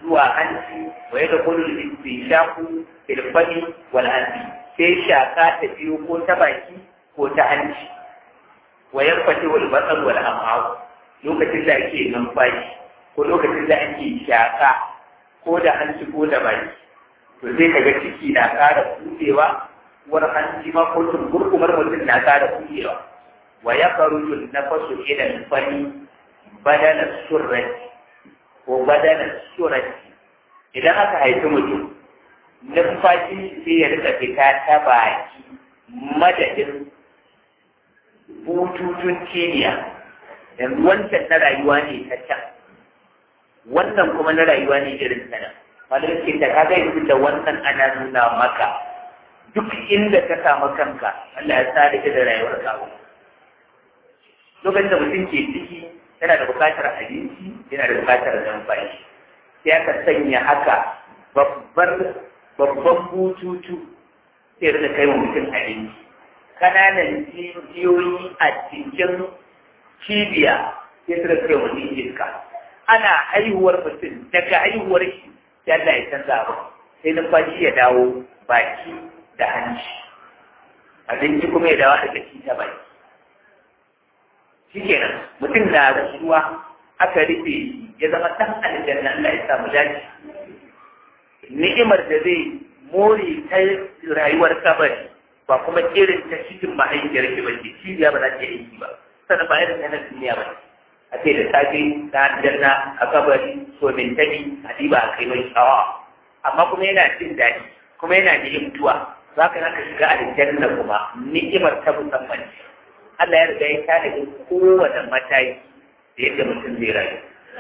zuwa hanci wa ya da kullu istishaku fil fami wal anfi sai shaka ta biyo ko ta baki ko ta hanci wa yarfati wal basar wal am'au lokacin da ake numfashi ko lokacin da ake shaka ko da hanci ko da baki to sai kaga ciki na ƙara buɗewa war hanci ma ko gurgumar mutum na ƙara buɗewa wa yakhruju an-nafasu ila al-fami badala surrati ko badala surrati idan aka haifi mutum numfashi sai ya rika fita ta baki madadin bututun cibiya yanzu wancan na rayuwa ne ta can wannan kuma na rayuwa ne irin ta nan wanda ke da kaga yanzu da wannan ana nuna maka duk inda ka samu kanka Allah ya sa da rayuwar kawo lokacin da mutum ke ciki yana da bukatar abinci yana da bukatar numfashi sai aka sanya haka babban bututu sai da kai wa mutum abinci kananan jijiyoyi a cikin cibiya sai su da kai wa mutum iska ana haihuwar mutum daga haihuwar shi sai Allah ya canza abu sai numfashi ya dawo baki da hanci abinci kuma ya dawo daga ci ta baki shikenan mutum na rasuwa aka rufe ya zama ɗan aljanna Allah ya samu dace ni'imar da zai more ta rayuwar kabari ba kuma irin ta cikin mahaifiyar ki bace cibiya ba za ta yi ba sannan ba irin ta duniya ba a ce da safe ta aljanna a kabari so min tabi a diba a kai mai tsawa amma kuma yana jin daɗi kuma yana da mutuwa za ka shiga aljanna kuma ni'imar ta musamman Allah ya riga ya tanadi kowane mataki da yadda mutum zai rayu.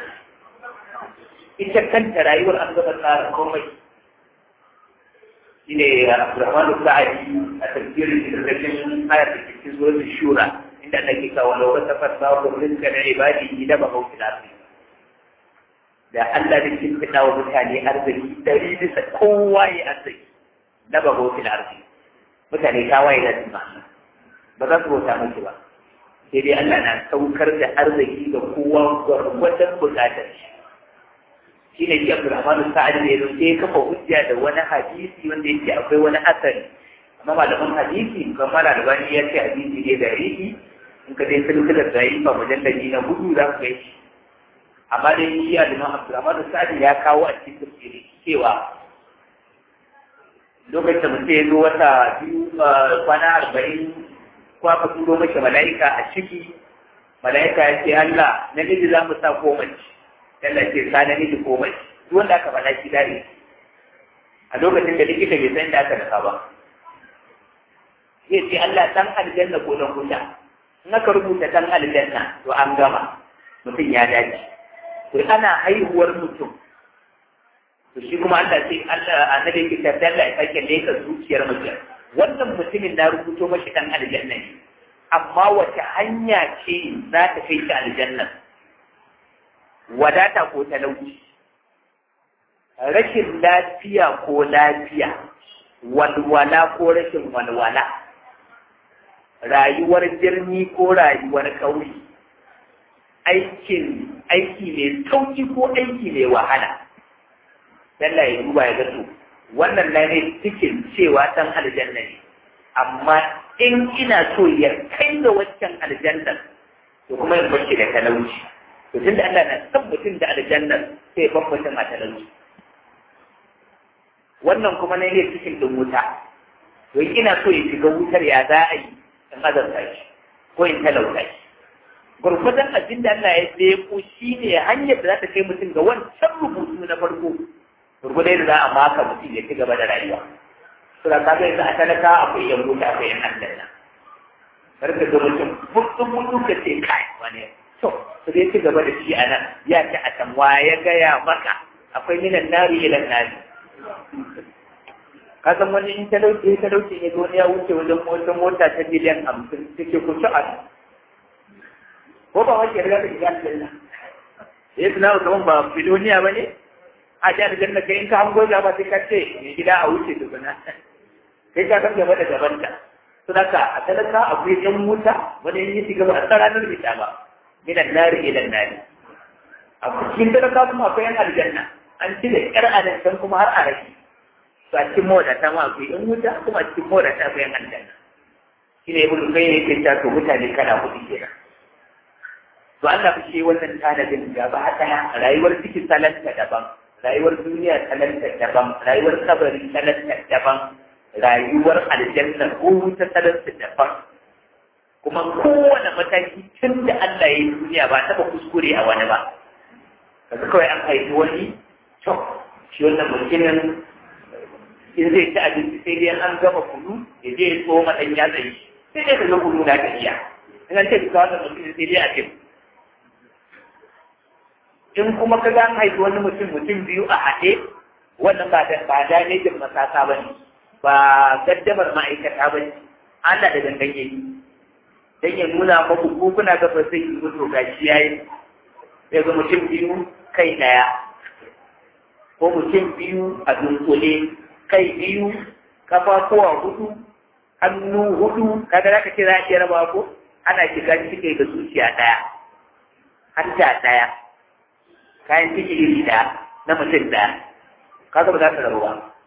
Ita kanta rayuwar an gaba tsara komai. Shi ne Abdurrahman Sa'adi a tafsirin Introduction ayar da ke cikin zuwa Shura inda Allah ke kawo lau wata farsa wa rizka na ibadi da ba hauki lafi. Da Allah da ke fita wa mutane arziki ɗari bisa kowa ya arziki na ba hauki lafi. Mutane tawaye da jima. Ba za su bauta mace ba sai dai Allah na saukar da arziki ga kowa gwargwadon bukatar shi shi ne shi Abdurrahman Sa'ad ne da sai kafa hujja da wani hadisi wanda yake akwai wani asali amma malaman hadisi kamar Albani ya ce hadisi ne da rihi in ka dai silsilar da yi ba mujallabi na hudu za ku shi amma dai shi Abdurrahman Sa'ad ya kawo a cikin tafsiri cewa lokacin da mutum ya zo wata biyu kwana 40 ko aka turo mace mala'ika a ciki mala'ika ya ce Allah namiji za mu sa ko mace Allah ce sa namiji ko mace duk wanda aka faɗa shi dare a lokacin da likita bai san da aka daka ba zai ce Allah dan aljanna ko dan wuta in aka rubuta dan aljanna to an gama mutum ya dace to ana haihuwar mutum to shi kuma Allah sai Allah annabi yake ta Allah ya sake leka zuciyar mutum wannan mutumin na rubuto mashi dan aljanna ne amma wata hanya ce za ta kai shi aljanna wadata ko talauci rashin lafiya ko lafiya walwala ko rashin walwala rayuwar birni ko rayuwar ƙauye aiki mai sauki ko aiki mai wahala Allah ya duba ya ga to wannan na ne cikin cewa dan aljanna ne amma in ina so ya kai da waccan aljanna to kuma in bashi da talauci to tunda Allah na san mutum da aljanna sai ban mutum a talauci wannan kuma ne cikin din wuta to ina so ya shiga wutar ya za a yi in azarta shi ko in talauta shi gurgudan abin da Allah ya leko shi ne hanyar da za ta kai mutum ga wancan rubutu na farko gurgudai da za a maka mutum ya ci gaba da rayuwa. Sura ka ga yanzu a talaka akwai yan wuta akwai yan aljanna. Barka ga mutum mutum ka ce kai wani to su dai ci gaba da shi a nan ya ci a can ya gaya maka akwai minan nari ilan nari. Ka san wani in talauci ne zo ya wuce wajen wata mota ta miliyan 50 take ku ci a ko ba wani ya riga da shiga aljanna. Ya tuna kaman ba biloniya ba ne? A ji aljanna kai in ka hango ga ba sai ka ce mai gida a wuce tukuna kai ka san gaba da gabanta sunaka a talaka akwai yan wuta wani yin shiga ba a tsaranar bita ba minan nari ilan nari a cikin talaka kuma akwai yan aljanna an ci da ƙyar anan can kuma har a rashi to a cikin mawadata ma akwai in wuta kuma a cikin mawadata akwai yan aljanna shi ne ibn kai ne yake cewa to mutane kana kuɗi kenan to Allah fi wannan tanadin gaba ɗaya rayuwar cikin salanta daban rayuwar duniya salanta daban rayuwar kabari salanta daban rayuwar aljanna ko wuta salanta daban kuma kowane mataki tun da Allah ya yi duniya ba taɓa kuskure a wani ba kaga kawai an haifi wani to shi wannan mutumin in zai ci abinci sai dai an gama kunu ya je ya tsoma ɗan yatsa yi sai dai ka ga kunu na tafiya in an ce ka wannan mutumin sai dai a ce in kuma ka ga an haifi wani mutum biyu a haɗe wannan ba damejin masaka ba ne ba gaddamar ma'aikata ba ne Allah da gangan yayi dan ya nuna maku ko kuna ga ba sai yi mutu gashi yayi sai ga mutum biyu kai daya ko mutum biyu a dunkule kai biyu kafafuwa hudu hannu hudu kaga zaka ce za a iya raba ko ana shiga cike da zuciya daya hanta daya kayan ciki iri daya na mutum daya kaga ba za ka rabu ba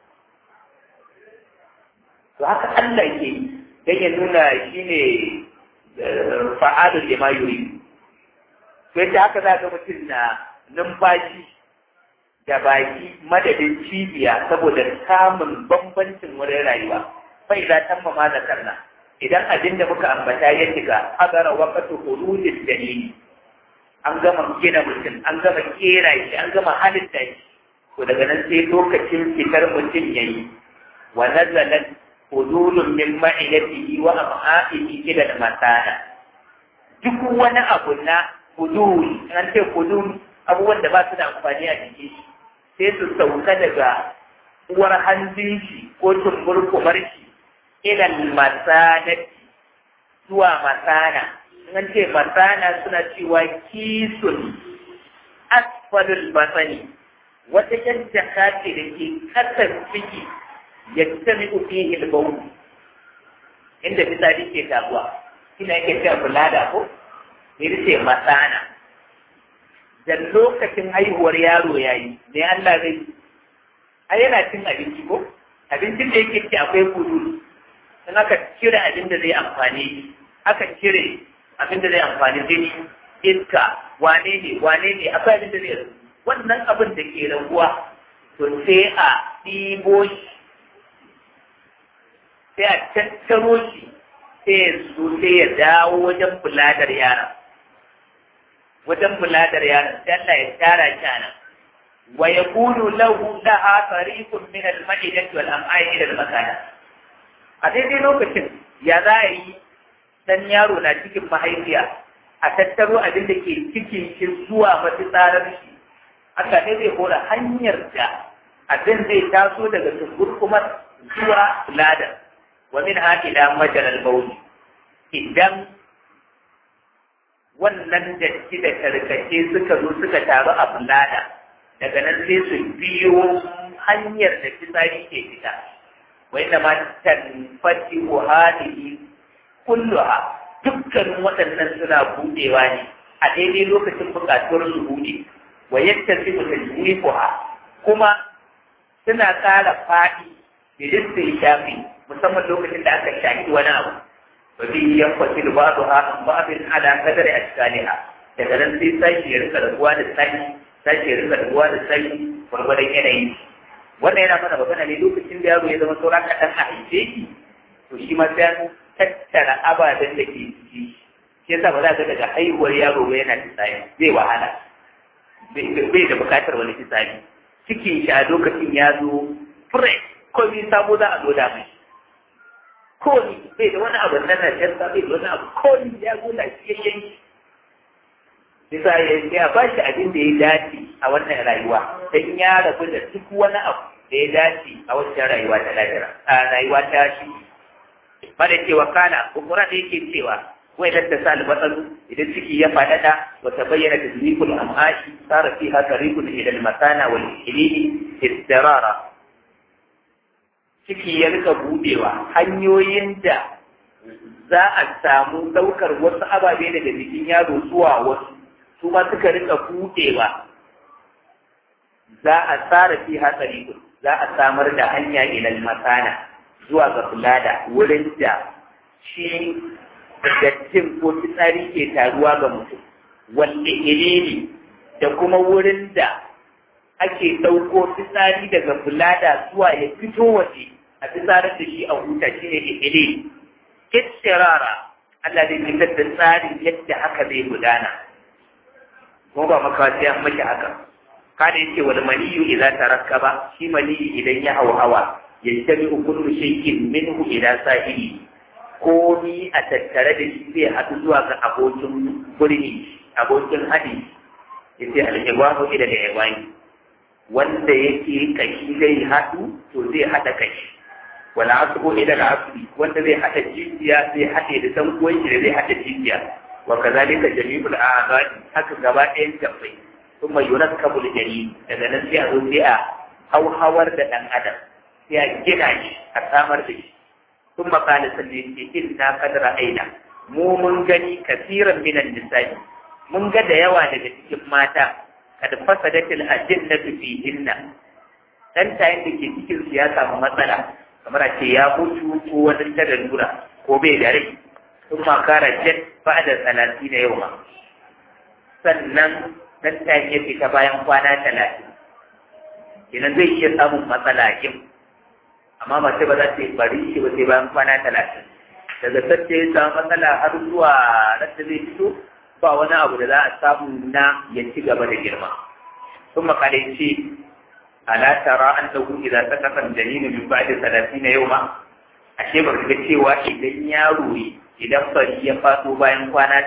to haka Allah ke dan ya nuna shine fa'adun lima yuri to yadda haka za ga mutum na numfashi da baki madadin cibiya saboda samun bambancin wurin rayuwa bai za ta ma da karna idan abin da muka ambata ya shiga agara waqtu hududis dalili an gama gina mutum an gama kera shi an gama halitta shi to daga nan sai lokacin fitar mutum yayi wa nazalat hudulun min ma'ilatihi wa am'a'ihi ila al-masana duk wani abu na hudul an ce hudul abubuwan da ba su da amfani a jiki sai su sauka daga uwar hanjin shi ko tumbur kumar shi ila al-masanati zuwa masana an ce masana suna cewa kisun asfalul basani wata yadda kace da ke kasar ciki yattami'u fihi al-bawl inda fitsari ke taruwa ina yake cewa bulada ko ne ce masana da lokacin haihuwar yaro yayi ne Allah zai ai yana cin abinci ko abincin da yake ci akwai kudu in aka cire abin da zai amfani aka cire abin da zai amfani jini iska wane ne akwai abin da zai wannan abin da ke raguwa to sai a ɗibo shi sai a tattaro shi sai ya dawo wajen buladar yaron sai Allah ya tara shi anan wa yakunu lahu laha tariqun min al-ma'idati wal am'a'i ila al-makana a daidai lokacin ya za a yi dan yaro na cikin mahaifiya a tattaro abin da ke cikin shi zuwa mafitsarar shi haka ne zai hora hanyar da abin zai taso daga tumbur zuwa buladar wa min ila majalal bauli idan wannan datti da karkace suka zo suka taru a bulada daga nan sai su biyo hanyar da fitsari ke fita wa inda ma tanfati wa hadihi kulluha dukkanin waɗannan suna budewa ne a daidai lokacin buƙatuwar su bude wa yattasimu tajwifuha kuma suna ƙara faɗi da listin shafi musamman lokacin da aka shafi wani abu wa bi yanfasil ba'daha an ba'din ala qadri ashkaliha daga nan sai sashi ya rika rabuwa da sashi ya rika rabuwa da sashi gwargwadon yanayi wannan yana mana magana ne lokacin da yaro ya zama sauran kaɗan a haife shi to shi ma sai an tattara ababen da ke ciki shi yasa ba za ka daga haihuwar yaro ba yana fitsari zai wahala bai da bukatar wani fitsari cikin shi a lokacin ya zo fresh komai sabo za a zo da mai komi bai da wani abu na najasa bai da wani abu komi ya zo lafiyayyen bisa ya ba shi abin da ya dace a wannan rayuwa don ya rabu da duk wani abu da ya dace a wancan rayuwa ta lahira a rayuwa ta shi ba da cewa kana ukura da yake cewa wai dan ta sal batsalu idan ciki ya fadada wa tabayyana tadrikul am'ashi sara fiha tariqun ila al-masana wal ilili istirara ciki ya rika budewa hanyoyin da za a samu daukar wasu ababe daga jikin yaro zuwa wasu su ma suka rika budewa za a tsara fi hatsari, za a samar da hanya ilal masana zuwa ga fulada wurin da shi dattin ko fitsari ke taruwa ga mutum, wanda ilimi da kuma wurin da ake ɗauko fitsari daga fulada zuwa ya fito waje a fitsarin da shi a huta shi ne ilimi. Kittirara Allah zai fitar da tsarin yadda haka zai gudana. Kuma ba makawaci an mashi haka. Kada yake wani maniyu idan tarakkaba, shi maniyu idan ya hawa ya tabi kullu shay'in minhu ila sahili. Komi a tattare da shi zai haɗu zuwa ga abokin birni, abokin haɗi. Yace al-iwahu ila da iwani. Wanda yake kashi zai haɗu to zai haɗa kashi. Wala asbu ila al-asbi, wanda zai haɗa jijiya zai haɗe da dan uwan shi zai haɗa jijiya. Wa kazalika jami'ul a'dha'i, haka gaba ɗayan gabbai. Kuma yurakkabu al-jari, daga nan sai a zo sai a hauhawar da ɗan adam, sai a gina shi a samar da shi. ثم قال سليم إنا قد رأينا mu mun gani kasiran minan nisa'i mun ga da yawa daga cikin mata kad fasadatil ajinnatu fihinna dan tayin da ke cikin su ya samu matsala kamar a ce ya mutu ko wani lura ko bai da rai sun makara jet ba da 30 na yau ma sannan dan tayin ya fita bayan kwana 30 kenan zai iya samun matsala yin amma mace ba za ta yi bari shi ba sai bayan kwana 30 daga sassa ya samu matsala har zuwa rasta zai fito ba wani abu da za a samu na ya ci gaba da girma sun makalai ce ala tara an tagu idan ta kasan janinu min ba'da 30 yau ma ashe ba ga cewa idan yaro idan bari ya faso bayan kwana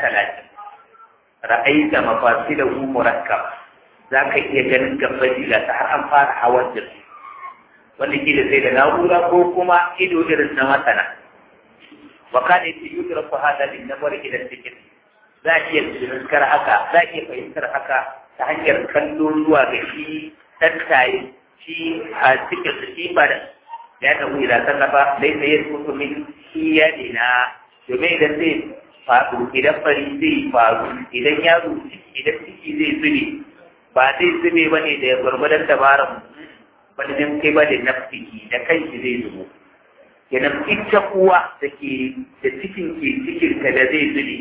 30 ra'aita mafasilahu murakkab za ka iya ganin gabaji da har an fara hawan jirgi wanda ke da sai da na'ura ko kuma ido irin na masana wa kana yudraku hada bin nazar ila al-fikr za a iya fahimtar haka za a iya fahimtar haka ta hanyar kallo zuwa ga shi tattaye shi a cikin shi ba da ya ta wuya ta kafa dai sai ya mutu min shi ya dina domin idan zai faru idan fari zai faru idan yaro idan ciki zai zube ba zai zube ba ne da ya gwargwadon dabaran wani nan kai ba da nafsiki da kanshi zai zubo kenan ita uwa da ke da cikin ke cikin ka da zai zube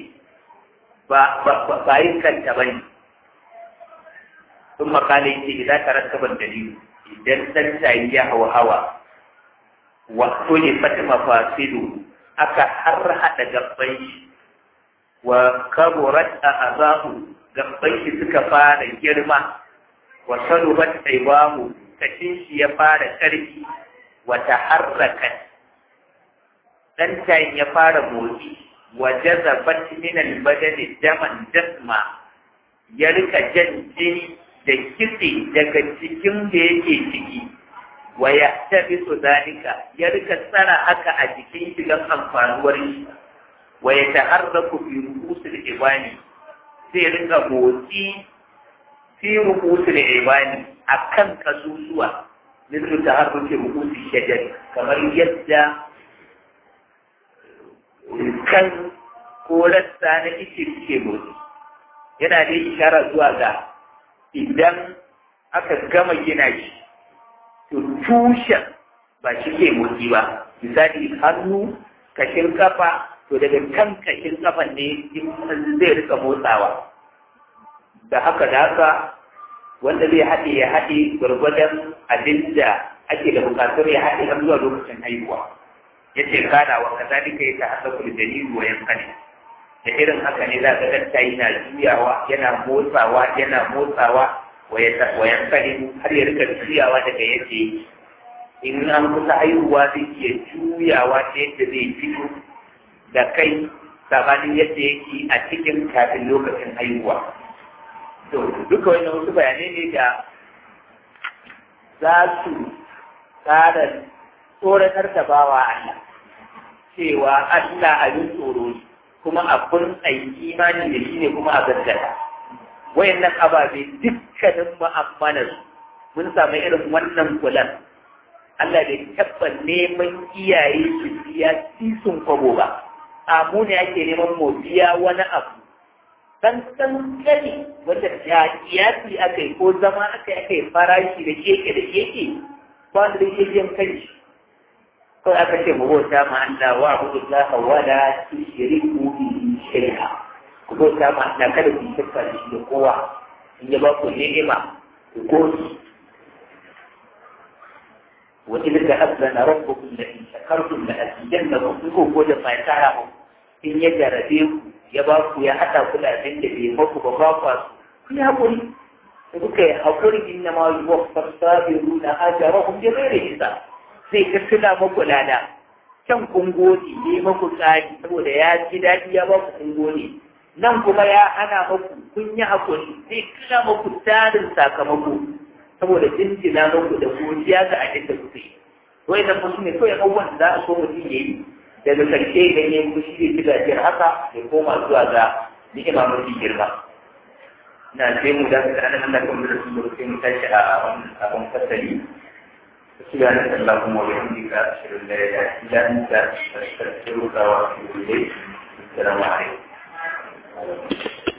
ba yin kanta ba ne sun makalai ce idan ta raskaban dalilu idan ɗan tayi ya hawa wato ne fatima fasidu aka har haɗa gabban shi wa kaburat a azahu gabban shi suka fara girma wa salubat aibahu kashin shi ya fara ƙarfi wata harrakat dan tayin ya fara motsi wa jazabat min al-badani daman dasma ya rika jan jini da kitse daga cikin da yake ciki wa ya tabi su zalika ya rika tsara haka a jikin shi don amfanuwar shi wa ya taharraku fi rukusul ibani sai rika motsi fi rukusul ibani akan kasusuwa misal taharruki rukusul shajar kamar yadda kan ko rassa na ice suke motsi yana da ishara zuwa ga idan aka gama gina shi to tushen ba shi ke motsi ba misali hannu kashin kafa to daga kan kashin kafan ne zai rika motsawa da haka wanda zai haɗe ya haɗe gwargwadon abin da ake da bukatar ya haɗe har zuwa lokacin haihuwa ya ce kana wa kazalika ya tahassabu da dalilu wa yankani da irin haka ne za ka ga yana juyawa yana motsawa wa yankani har ya rika juyawa daga yadda in an kusa haihuwa zai iya juyawa ta yadda zai fito da kai sabanin yadda yake a cikin kafin lokacin haihuwa to duka wannan wasu bayanai ne da za su tsara tsoratar da bawa Allah cewa Allah abin tsoro ne kuma abin aiki imani da shi ne kuma a gaskata wayannan ababe dukkanin mu'amalar mun samu irin wannan kulan Allah bai taɓa neman iyaye su biya sisun kwabo ba amu ne ake neman mu biya wani abu dan kankani wanda ya kiyasi aka yi ko zama aka yi farashi da keke ba da yake kai ko aka ce mu bauta ma Allah wa abudullaha wa la tushriku bihi shay'a ku bauta ma Allah kada ku shirka da shi da kowa in ya ba ku ni'ima ku gode wa idza azana rabbukum la in shakartum la azidannakum ku gode fa tara mu in ya jarabe ku ya ba ku ya hada ku da abin da bai maku ba ku ya hakuri da kuka yi hakuri inna ma yuwaffa sabiruna ajrahum bi ghairi hisab zai ka tuna maku lada can kun gode ne maku tsari saboda ya ji daɗi ya ba ku kun gode nan kuma ya hana maku kun yi hakuri zai tuna maku tarin sakamako saboda jinjina maku da godiya ga abin da kuka yi wai nan mutum ne kawai abubuwan da za a so mutum ya yi daga karshe idan ya yi fushi da ci gajiyar haka ya koma zuwa ga ni'ima mafi girma na sai mu da ka anan Allah kan da su sai mu tashi a abun fasali سبحانك اللهم وبحمدك أشهد أن لا إله إلا أنت أستغفرك وأتوب إليك السلام عليكم